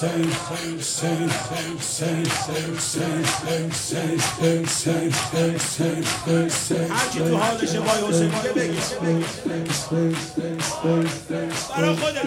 هرچی تو حالشه وای حسین میگه بگی برا خودت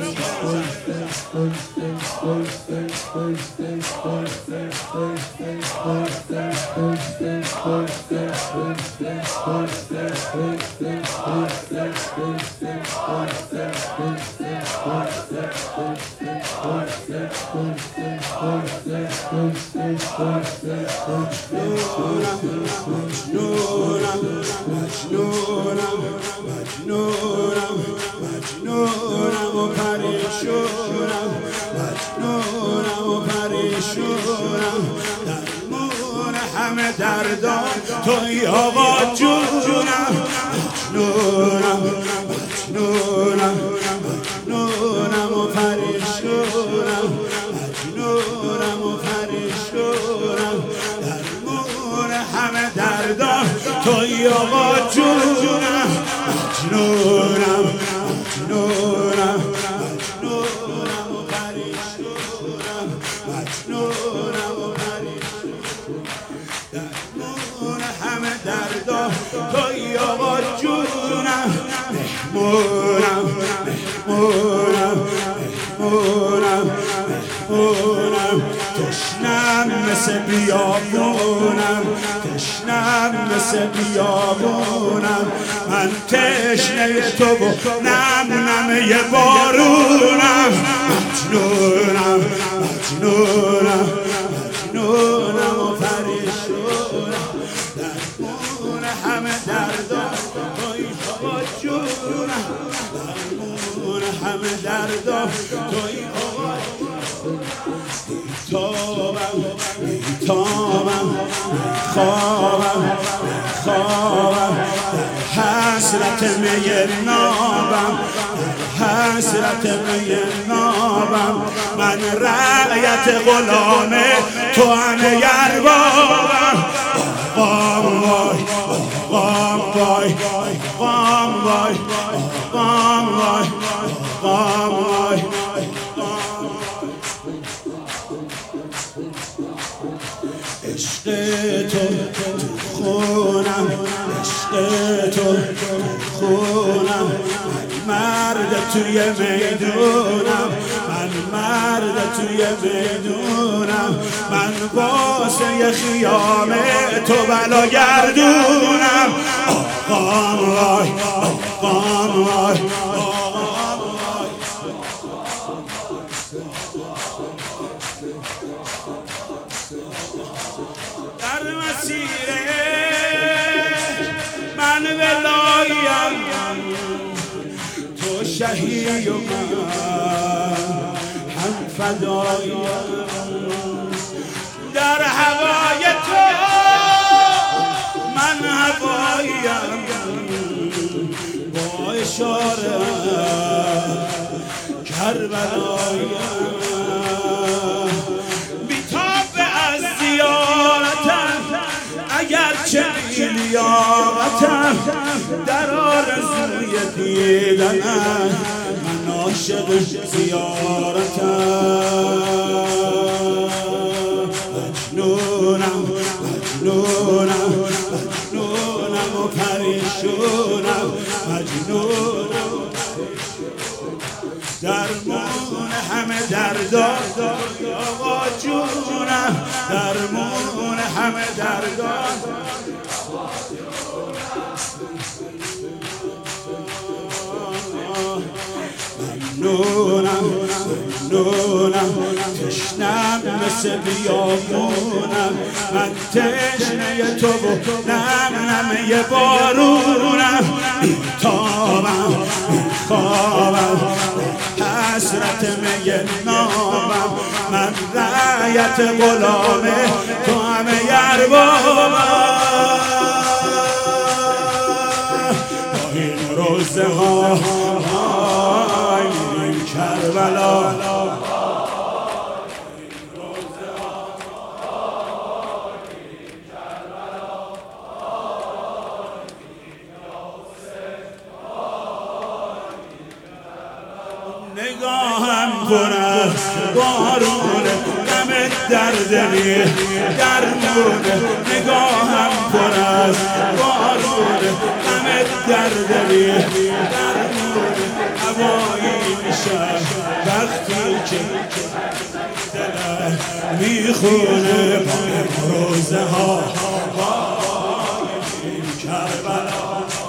مجنونم و پریشونم مجنونم و پریشونم درمون همه دردان توی آقا جونم مجنونم مجنونم مجنونم و پریشونم مجنونم و پریشونم درمون همه دردان توی آقا جونم مجنونم مجنونم مجنونم و پریشونم مجنونم و پریشونم درمون همه دردا توی آقا جونم مهمونم مهمونم مهمونم مهمونم تشنم مثل بیابونم تشنم مثل بیابونم من تشنه تو و نم یه بارونم مجنونم مجنونم مجنونم و پریشونم درمون همه دردا توی آقا جونم درمون همه دردا توی آقا بیتابم بیتابم خوابم خوابم حسرت می نابم حسرت می نابم من رعیت غلام تو همه اربابم آقام وای آقام وای آقام وای آقام وای آقام وای عشق تو خونم عشق تو خونم من مرد توی میدونم من مرد توی میدونم من واسه خیام تو بلا گردونم آقام وای آقام وای آقام وای در مسیر من ولایم تو شهید و من هم فدایم در هوای تو من هوایم با اشاره کربلایم اگرچه لیاقتم در آرزوی دیدنم من عاشق زیارتم مجنونم مجنونم مجنونم و پریشونم مجنونم درمون همه دردا آقا جونم درمون همه دردا ممنونم ممنونم تشنم مثل بیابونم من تشنه تو و نم یه بارونم بیتابم بیخوابم حسرت می نامم من رعیت غلام تو همه اربابم با این روزه ها میریم کربلا نگاهم کنم است بارون غم در دلی درمون نگاهم پر است بارون غم در دلی درمون هوایی میشم وقتی که دلم میخونه با روزه ها کربلا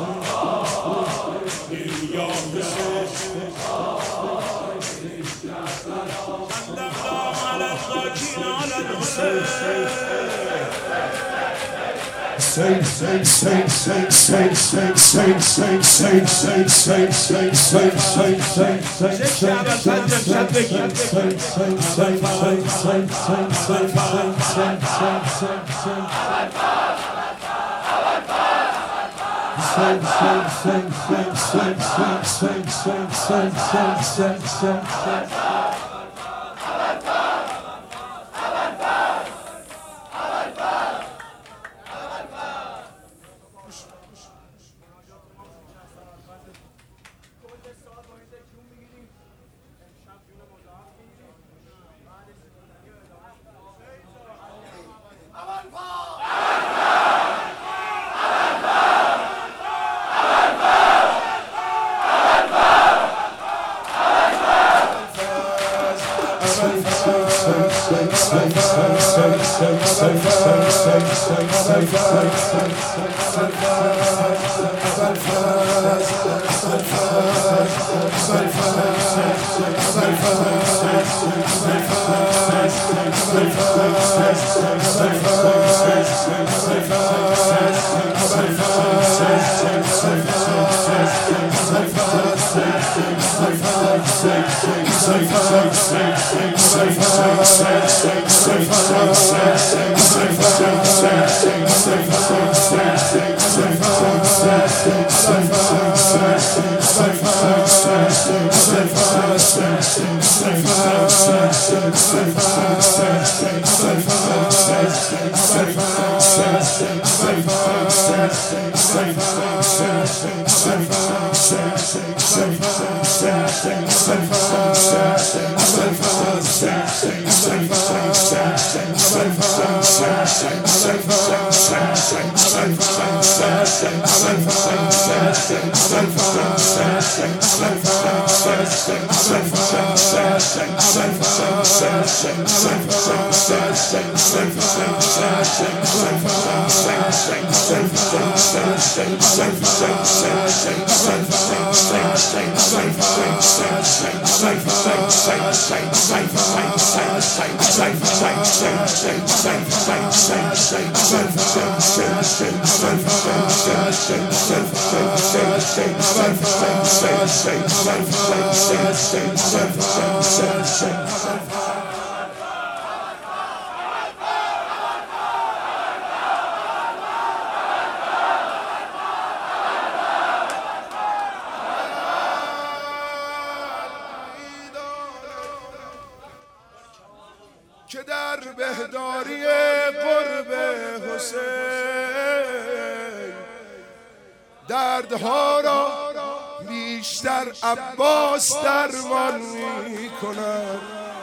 که در بهداری قرب حسین دردها را بیشتر عباس درمان می کند.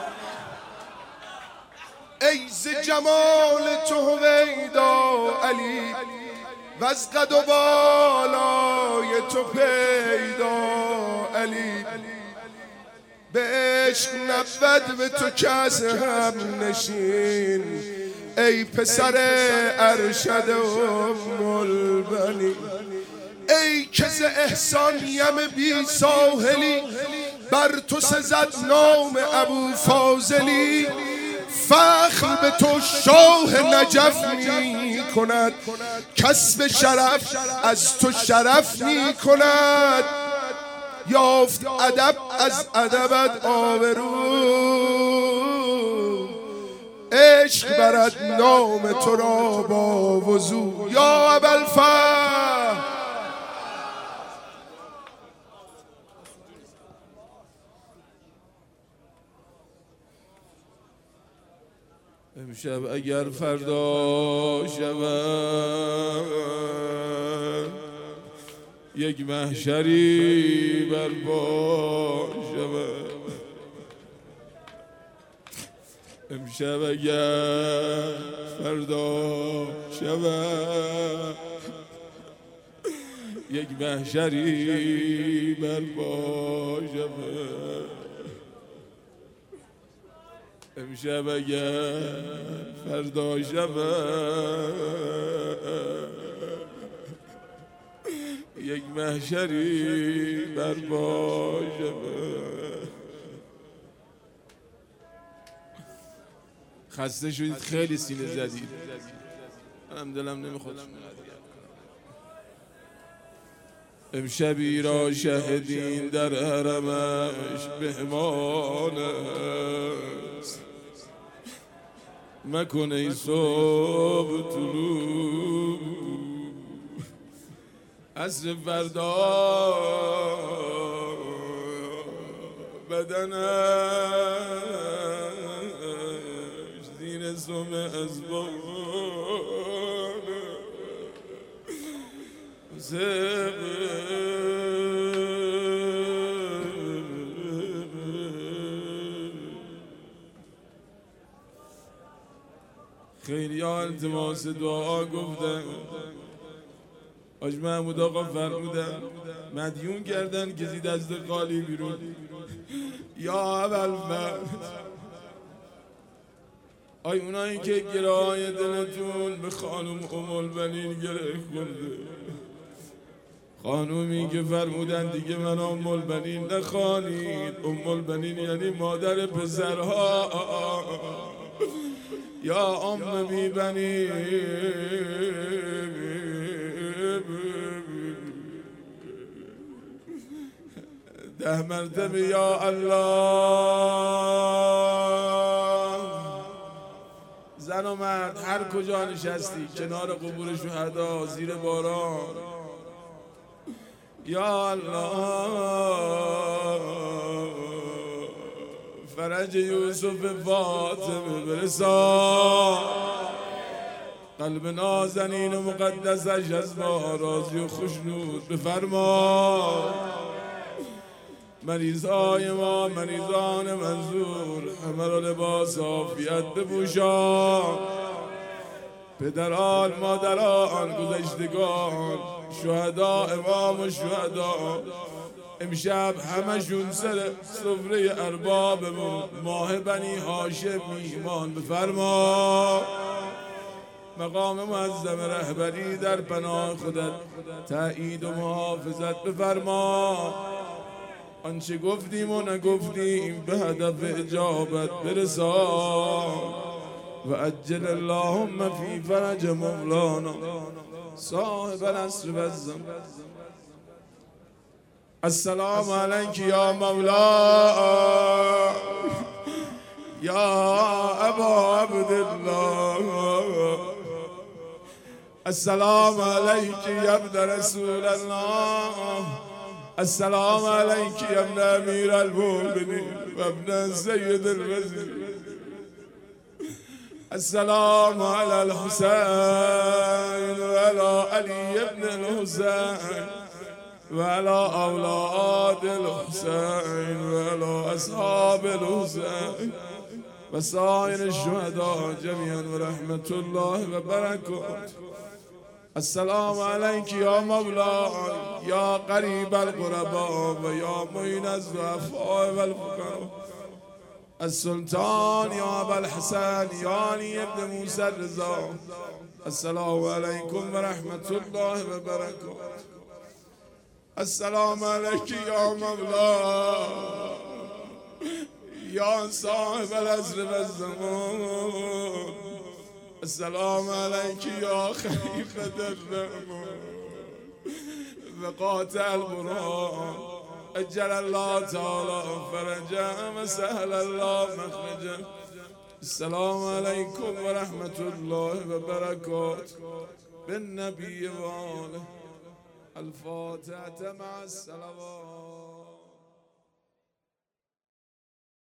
ای ز جمال تو هویدا علی و از قد و بالای تو پیدا علی، به عشق نبود به تو کس هم نشین ای پسر ارشد ام البنین. ای که ز احسان یم بی ساحلی بر تو سزد نام ابو فاضلی، فخر به تو شاه نجف می کند کسب شرف از تو شرف می کند. یافت ادب از ادبت آبرو، عشق برد نام تو را با وضو یا ابوالفضل. امشب اگر فردا شود یک محشری برپا شود، امشب اگر فردا شود یک محشری برپا شود. امشب اگر فردا شود یک محشری برپا شود. خسته شدید، خیلی سینه زدید، منم دلم نمیخواد. امشبی را شهدین در حرمش مهمان است، مکن ای صبح طلوع عصر فردا بدنش زین سم ازبان خیلی ها التماس دعا گفتن، حاج محمود آقا فرمودن مدیون کردن کسی دست خالی بیرون. یا ابوالفضل، آی اونایی که گرای دلتون به خانم المؤمنین گره خورده، خانومی که فرمودن دیگه من ام البنین نخوانید. ام البنین یعنی مادر پسرها. یا ام بی ده مرتبه یا الله. زن و مرد هر کجا نشستی، کنار قبور شهدا، زیر باران، یا الله فرج یوسف فاطمه برسان، قلب نازنین و مقدسش از ما راضی و خوشنود بفرما. مریضای ما، مریضان منظور، همه را لباس عافیت بپوشان. پدران، مادران، گذشتگان، شهدا، امام و شهدا، امشب همشون سر سفره اربابمون ماه بنی هاشم میهمان بفرما. مقام معظم رهبری در پناه خودت تأیید و محافظت بفرما. آنچه گفتیم و نگفتیم به هدف اجابت برسان. و عجل اللهم فی فرج مولانا صاحب العصر و الزمان. السلام علیک یا مولا یا ابا عبدالله. السلام علیک یا ابن رسول الله. السلام علیک یا ابن امیر المؤمنین و ابن سید الوزیر. السلام علی الحسین و علی علی ابن الحسین و علی اولاد الحسین و علی اصحاب الحسین و سایر الشهداء جمیعا و رحمت الله و برکاته. السلام علیک یا مولا یا قریب القربا و یا معین الضعفاء و الفقراء. السلطان یا ابا الحسن یا علی ابن موسی الرضا. السلام علیکم و رحمت الله و برکاته. السلام علیک یا مولا یا صاحب العصر و الزمان. السلام علیک یا خلیفة الرحمن و قاطع القرآن. اجل الله تعالی فرجا و سهل الله مخرجا. السلام علیکم و رحمت الله و برکاته. بالنبی و آله. الفاتحة مع الصلوات.